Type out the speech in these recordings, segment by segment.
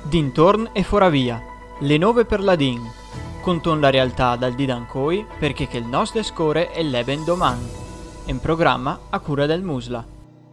Dintorn e foravia, le nove per la DIN, conton la realtà dal di Dancoi perché che il nostro score è l'eben doman, in programma a cura del Musla.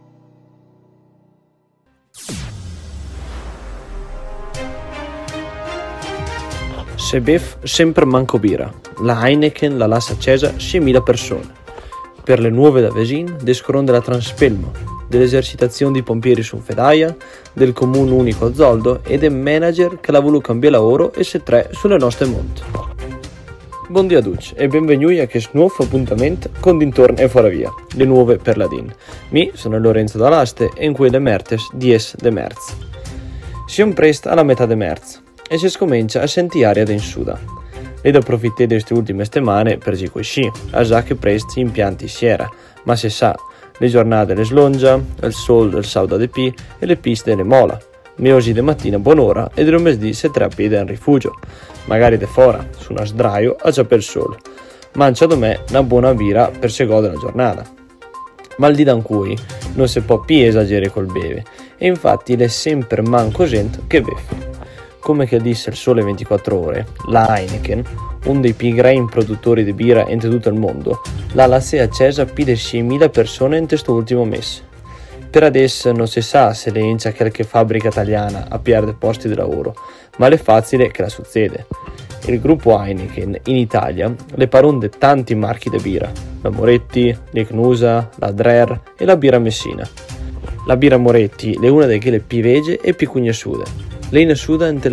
Se bef sempre manco bira, la Heineken la lascia accesa 6.000 persone. Per le nuove da Vesin descoronde la Transpelmo, dell'esercitazione di pompieri su Fedaia, del comune unico Zoldo e del manager che l'ha voluto cambiare lavoro e se tre sulle nostre monte. Buongiorno a tutti e benvenuti a questo nuovo appuntamento con Dintorn e foravia, le nuove per la DIN. Mi sono Lorenzo Dalaste e in quelle mertes 10 de merz. Siamo presto alla metà de merz e si scomincia a sentire aria in suda. Ed approfittare di queste ultime settimane per dire così, a già che presto impianti si era, ma se sa, le giornate le slongia, il sol del sauda de P e le piste le mola. Meosi de mattina buon'ora e del mesdì se tre a piede in rifugio, magari de fora, su una sdraio a già per il sole. Mancia da me una buona bira per se gode la giornata. Ma il di dan cui non si può più esagerare col beve, e infatti le sempre manco gente che beve. Come che disse il Sole 24 Ore, la Heineken, uno dei più grandi produttori di birra in tutto il mondo, l'ha lasciata accesa più di 6.000 persone in questo ultimo mese. Per adesso non si sa se le incia qualche fabbrica italiana a perdere posti di lavoro, ma è facile che la succede. Il gruppo Heineken in Italia le paronde tanti marchi di birra, la Moretti, l'Icnusa, la Dreher e la birra Messina. La birra Moretti è una delle più vege e più conosciute. Lei è nata nel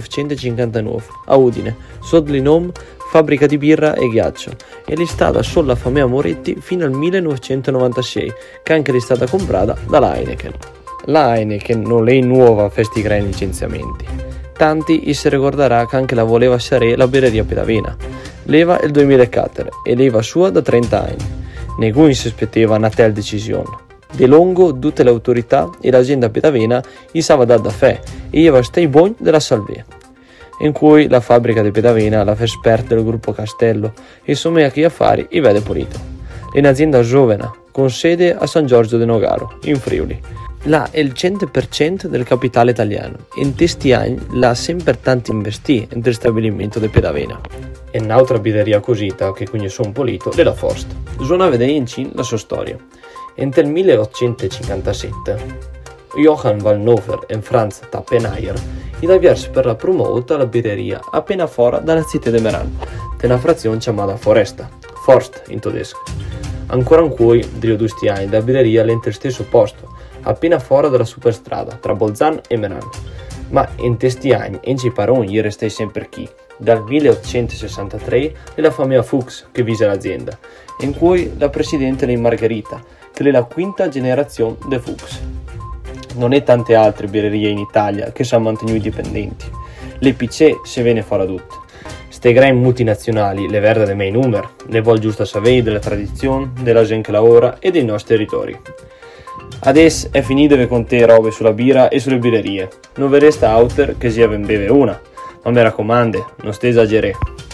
1959 a Udine, sotto il nome Fabbrica di birra e ghiaccio, e è stata solo la famiglia Moretti fino al 1996, che anche è stata comprata dalla Heineken. La Heineken non è nuova a questi grandi licenziamenti. Tanti si ricorderà che anche la voleva essere la birreria Pedavena. Leva il 2004 e leva sua da 30 anni. Nessuno si aspettava una tale decisione. De lungo tutte le autorità e l'azienda Pedavena gli stava dando fè e gli va stai buon della salve. In cui la fabbrica di Pedavena la fa esperta del gruppo Castello e insomma a chi affari i vede pulito. È un'azienda giovane con sede a San Giorgio de Nogaro, in Friuli. Là è il 100% del capitale italiano e in questi anni l'ha sempre tanto investito nel stabilimento di Pedavena. E un'altra birreria cosita che quindi sono pulito è la Forst. Zona vedere in Cina la sua storia. Nel 1857 Johann Wallnofer e Franz Tappenayer gli avviarono per la promotta la birreria appena fuori dalla città di Meran, una frazione chiamata Foresta, Forst in tedesco. Ancora in cui, degli questi anni, la birreria è nel stesso posto, appena fuori dalla superstrada tra Bolzano e Meran. Ma in questi anni, in Ciparon gli restai sempre chi. Dal 1863 è la famiglia Fuchs che vise l'azienda, in cui la presidente è Margherita, che è la quinta generazione dei Fuchs. Non è tante altre birrerie in Italia che sono mantenuti dipendenti. Le PC se viene fuori tutte. Ste grandi multinazionali, le verde dei miei numeri, le vuol giusto sapere della tradizione, della gente che lavora e dei nostri territori. Adesso è finito con te robe sulla birra e sulle birrerie. Non vi resta altro che sia ben beve una. Ma mi raccomando, non stai esagerando.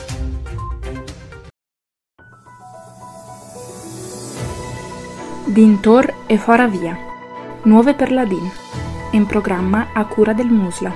Dintor e foravia, nuove per la DIN, in programma a cura del Musla.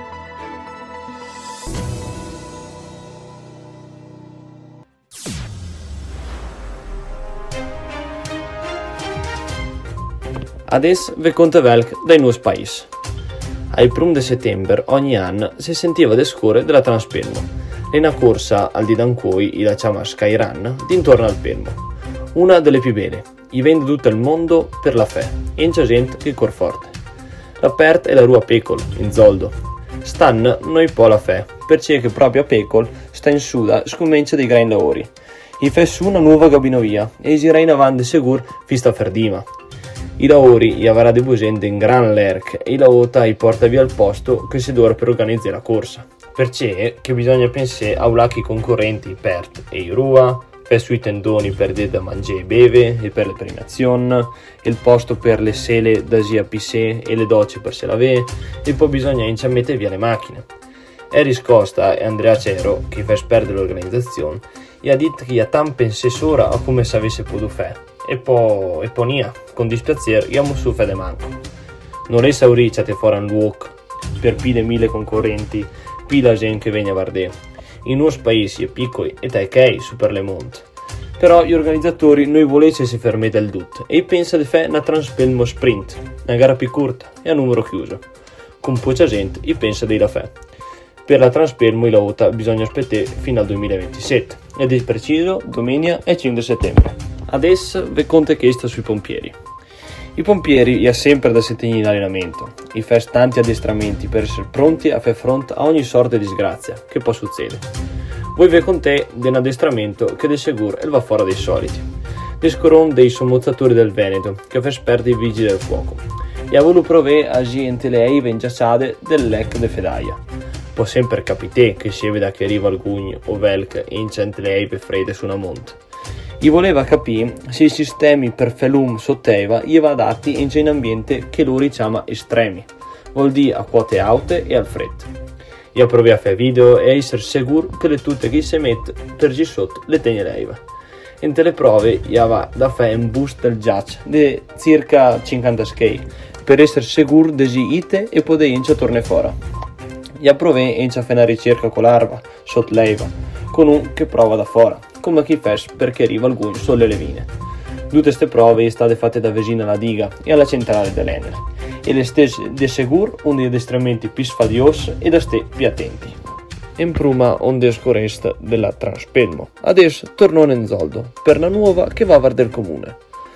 Adesso vi conto velc dai nuovi paesi. Al 1 settembre ogni anno si sentiva le score della Transpelmo, è una corsa al di Dancoi, la chiama Skyrun, d'intorno al Pelmo. Una delle più belle, i vende tutto il mondo per la fè, e c'è gente che cor forte. L'aperta è la rua Pecol, in Zoldo. Stan noi po' la fè, perché che proprio a Pecol sta in suda scomincia dei grandi lavori. I fè su una nuova gabinovia e si in avanti sicur fista ferdima. I lavori gli avrà di gente in gran lerc e la ota i porta via al posto che si dura per organizzare la corsa. Perché che bisogna pensare a ulacchi concorrenti per e i rua, per sui tendoni per da mangiare e beve e per le premiazioni, il posto per le sele da sia pissè e le docce per se lave e poi bisogna mettere via le macchine. È riscosta e Andrea Cero, che fa perdere l'organizzazione, gli ha detto che gli ha tan pensé sora a come se avesse potuto fare. E poi nia, con dispiacere, abbiamo su fede manco. Non è sauricciate fuori un luogo, per più di 1000 concorrenti, più la gente che viene a Vardè. In unos paesi piccoli e taikei su per le monte. Però gli organizzatori non volevano si fermare del tutto e pensano di fare una transpelmo sprint, una gara più corta e a numero chiuso. Con poca gente pensa di la fare. Per la transpelmo la vota bisogna aspettare fino al 2027 ed è preciso domenica e 5 settembre. Adesso vi conto che sta sui pompieri. I pompieri ha sempre da settimane in allenamento, i fanno tanti addestramenti per essere pronti a fare fronte a ogni sorta di disgrazia che può succedere. Voi vi contate di un addestramento che di sicuro va fuori dei soliti. Descoron dei sommozzatori del Veneto che fa esperti i vigili del fuoco e ha voluto provare a gente le eive ingiassate del lec de fedaia. Può sempre capitare che si veda che arriva alcuni o velc e incente le eive fredde su una monte. Gli voleva capire se i sistemi per felum sotteva gli va adatti in un ambiente che lui chiama estremi, vuol dire a quote alte e al freddo. Io provi a fare video e a essere sicuro che le tutte che si mette per giù sotto le tenga leva. In le prove gli va da fare un boost del judge di circa 50 skate per essere sicuro di ite e poter inci tornare fuori. Io provi a fare una ricerca con l'arba sotto leva, con un che prova da fuori, come chi fa perché arriva alcuni sulle levine. Tutte queste prove sono state fatte da vicino alla diga e alla centrale dell'Enel e le stesse di sicuro uno degli addestramenti più sfadiosi e da ste più attenti. In prima un descorest della Transpelmo, adesso tornò in Zoldo per la nuova che va a del comune.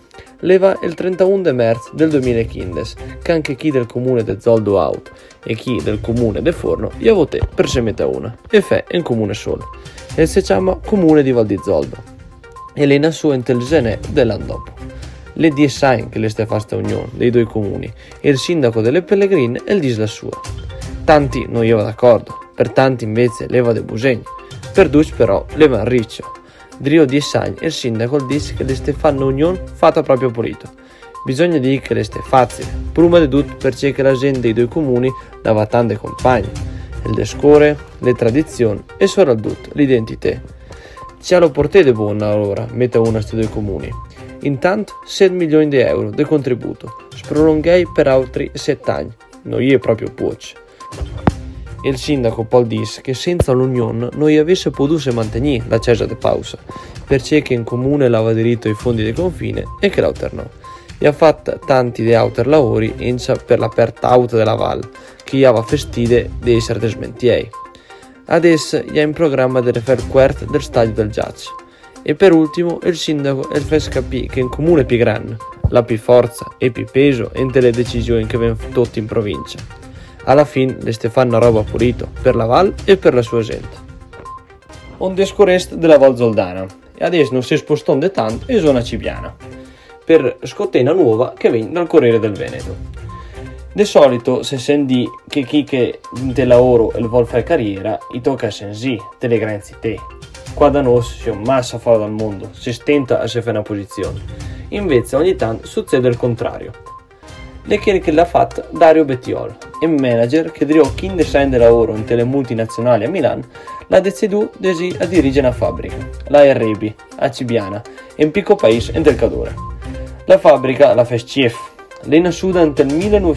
Leva il 31 di marzo del 2015 che anche chi del comune de Zoldo Out e chi del comune de Forno gli ha votato per se metta una e fa in comune solo e si chiama comune di Val di Zoldo e le nasù in telgenè dell'anno dopo. Le 10 anni che le ste fatta unione dei due comuni e il sindaco delle Pellegrine e il dis la sua. Tanti non gli va d'accordo, per tanti invece leva de Busegni, per due però leva un riccio. Drio 10 anni e il sindaco dice che le ste fanno unione fatta proprio pulito. Bisogna dire che le ste facile, prima di tutto perché la gente dei due comuni dava tante compagne, il descore, le tradizioni e soprattutto l'identità. Ce lo portate buona allora, metta una a questi due comuni. Intanto 7 milioni di euro di contributo, sprolunghei per altri 7 anni, non gli è proprio poco. Il sindaco poi disse che senza l'unione non gli avesse potuto mantenere la cesa di pausa, perché che in comune aveva diritto ai fondi di confine e che l'alternò. Gli ha fatto tanti di altri lavori per l'aperta auto della Val, che gli aveva festide di essere desmentiei. Adesso gli è in programma di rifare quarto del stadio del Giace. E per ultimo il sindaco e fa capire che in comune più grande, la più forza e più peso entre le decisioni che vengono tutte in provincia. Alla fine le ste fanno roba pulito per la Val e per la sua gente. Un descorest della Val Zoldana e adesso non si spostò di tanto in zona cibiana per scottena nuova che viene dal Corriere del Veneto. Di solito se senti che chi che te lavoro e vuol fare carriera i tocca sensi delle grandi te. Qua da noi si è un massa fuori dal mondo, si stenta a se fare una posizione. Invece ogni tanto succede il contrario. Le che l'ha fatta Dario Bettiol, un manager che dirò 15 anni di lavoro in tele multinazionali a Milano, l'ha deciso a dirigere una fabbrica, la RB, a Cibiana, in piccolo paese in del Cadore. La fabbrica la fa Chief, l'è nata nel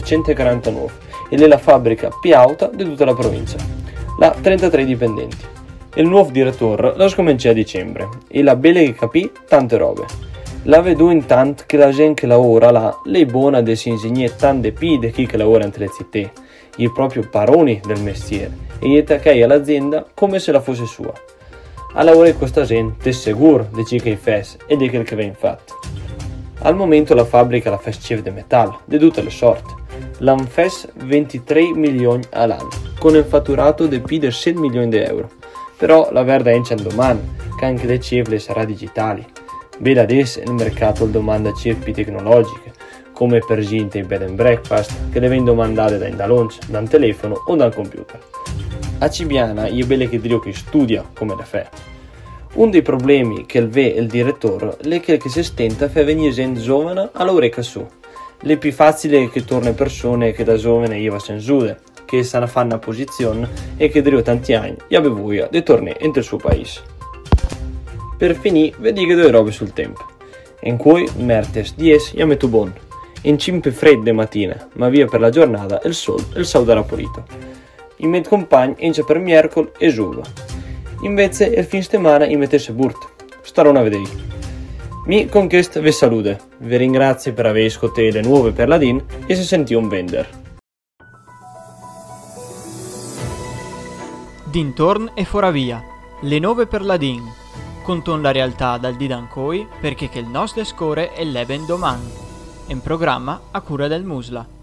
1949 ed è la fabbrica più alta di tutta la provincia. Ha 33 dipendenti. Il nuovo direttore la scomincia a dicembre e la bella che capì tante robe. La vedo intanto che la gente che lavora là, lei buona de si insegnare tante pide chi che lavora in le città, i proprio paroni del mestiere, e gli taccai all'azienda come se la fosse sua. A lavorare questa gente è sicuro di chi che fes e di quel che viene fatto. Al momento la fabbrica la fa chef di metallo, di tutte le sorti. L'han fes 23 milioni all'anno, con un fatturato di più di 7 milioni di euro. Però la verda è in domani, che anche le cifre sarà digitali. Vede adesso il mercato domanda cifre tecnologiche, come per gente in bed and breakfast, che le vengono domandate da lunch, da un telefono o da un computer. A Cibiana è belle che dico che studia come le fa. Un dei problemi che il direttore è che si stenta a far venire gente giovane all'oreca su. Le più facili che tornano persone che da giovane gli va sensude, che sanno fare una posizione e che da tanti anni gli aveva voglia di tornare nel suo paese. Per finire, vedi che due robe sul tempo. In cui, mertes 10, metto buono. In cimpe fredde mattina, ma via per la giornata il sole il saudarà pulito. I miei compagni ince per miércoles e giuva. Invece il fin settimana i mettesse burt. Starò a vedere. Mi con questo vi saluto. Vi ringrazio per aver ascoltato le nuove per Ladin e se sentì un vender. Dintorn e foravia, le nuove per Ladin. Conton la realtà dal di Dancoi perché che il nostro score è l'eben doman. In programma a cura del Musla.